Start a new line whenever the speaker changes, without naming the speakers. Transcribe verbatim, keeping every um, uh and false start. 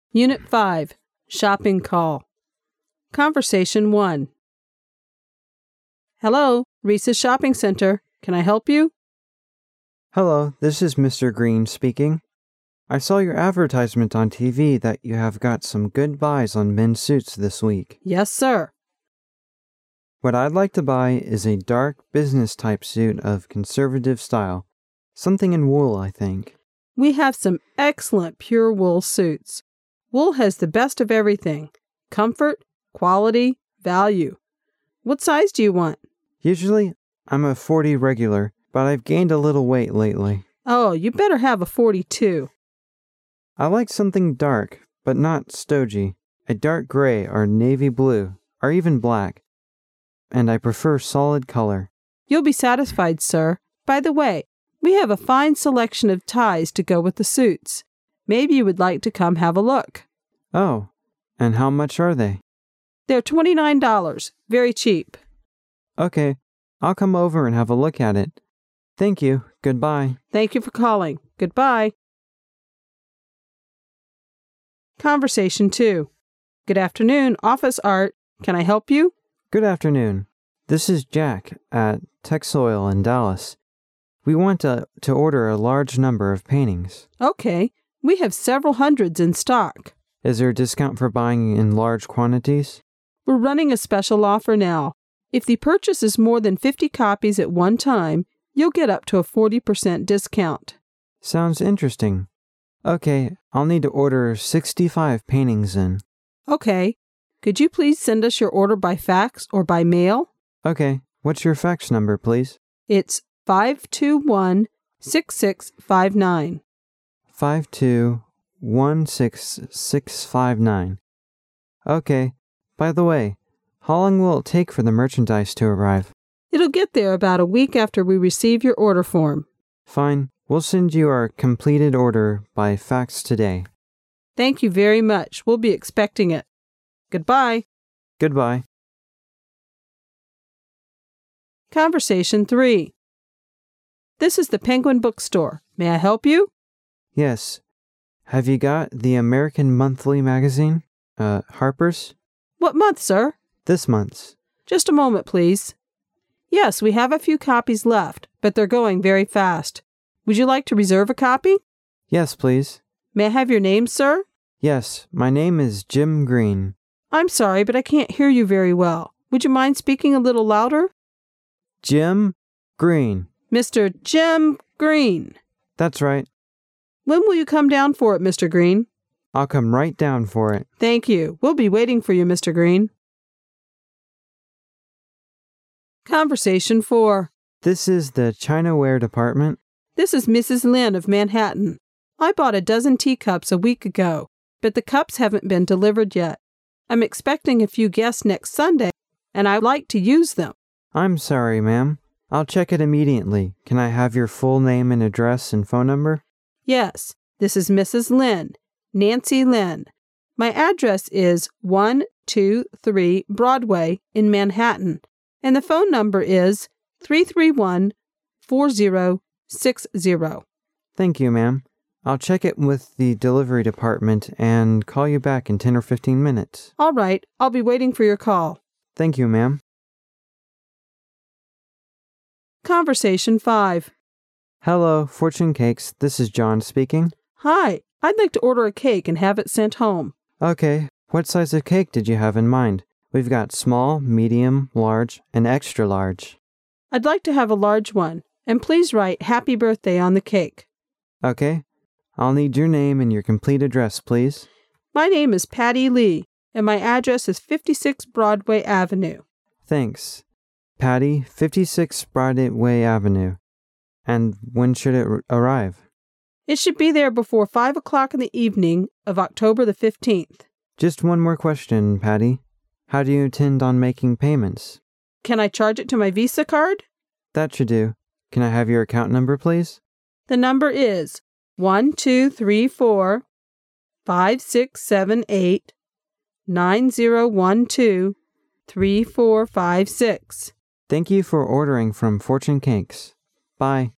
Unit five, Shopping Call. Conversation one. Hello, Reese's Shopping Center. Can I help you?
Hello, this is Mister Green speaking. I saw your advertisement on T V that you have got some good buys on men's suits this week.
Yes, sir.
What I'd like to buy is a dark business-type suit of conservative style. Something in wool, I think.
We have some excellent pure wool suits. Wool has the best of everything: comfort, quality, value. What size do you want?
Usually, I'm a forty regular, but I've gained a little weight lately.
Oh, you better have a forty-two.
I like something dark, but not stodgy. A dark gray or navy blue, or even black. And I prefer solid color.
You'll be satisfied, sir. By the way, we have a fine selection of ties to go with the suits. Maybe you would like to come have a look.
Oh, and how much are they?
They're twenty-nine dollars. Very cheap.
Okay, I'll come over and have a look at it. Thank you. Goodbye.
Thank you for calling. Goodbye. Conversation two. Good afternoon, Office Art. Can I help you?
Good afternoon. This is Jack at Texoil in Dallas. We want to, to order a large number of paintings.
Okay. We have several hundreds in stock.
Is there a discount for buying in large quantities?
We're running a special offer now. If the purchase is more than fifty copies at one time, you'll get up to a forty percent discount.
Sounds interesting. Okay, I'll need to order sixty-five paintings in.
Okay. Could you please send us your order by fax or by mail?
Okay, what's your fax number, please?
It's five two one, six six five nine.
five two one six six five nine. Okay, by the way, how long will it take for the merchandise to arrive?
It'll get there about a week after we receive your order form.
Fine, we'll send you our completed order by fax today.
Thank you very much. We'll be expecting it. Goodbye.
Goodbye.
Conversation three. This is the Penguin Bookstore. May I help you?
Yes. Have you got the American Monthly magazine? Uh, Harper's?
What month, sir?
This month's.
Just a moment, please. Yes, we have a few copies left, but they're going very fast. Would you like to reserve a copy?
Yes, please.
May I have your name, sir?
Yes, my name is Jim Green.
I'm sorry, but I can't hear you very well. Would you mind speaking a little louder?
Jim Green.
Mister Jim Green.
That's right.
When will you come down for it, Mister Green?
I'll come right down for it.
Thank you. We'll be waiting for you, Mister Green. Conversation four.
This is the Chinaware department.
This is Missus Lin of Manhattan. I bought a dozen teacups a week ago, but the cups haven't been delivered yet. I'm expecting a few guests next Sunday, and I'd like to use them.
I'm sorry, ma'am. I'll check it immediately. Can I have your full name and address and phone number?
Yes, this is Missus Lin, Nancy Lin. My address is one two three Broadway in Manhattan, and the phone number is three three one, four zero six zero.
Thank you, ma'am. I'll check it with the delivery department and call you back in ten or fifteen minutes.
All right, I'll be waiting for your call.
Thank you, ma'am.
Conversation five.
Hello, Fortune Cakes. This is John speaking.
Hi, I'd like to order a cake and have it sent home.
Okay, what size of cake did you have in mind? We've got small, medium, large, and extra large.
I'd like to have a large one, and please write Happy Birthday on the cake.
Okay, I'll need your name and your complete address, please.
My name is Patty Lee, and my address is fifty-six Broadway Avenue.
Thanks. Patty, fifty-six Broadway Avenue. And when should it r- arrive?
It should be there before five o'clock in the evening of October the fifteenth.
Just one more question, Patty. How do you intend on making payments?
Can I charge it to my Visa card?
That should do. Can I have your account number, please?
The number is one two three four five six seven eight nine zero one two three four five six.
Thank you for ordering from Fortune Cakes. Bye.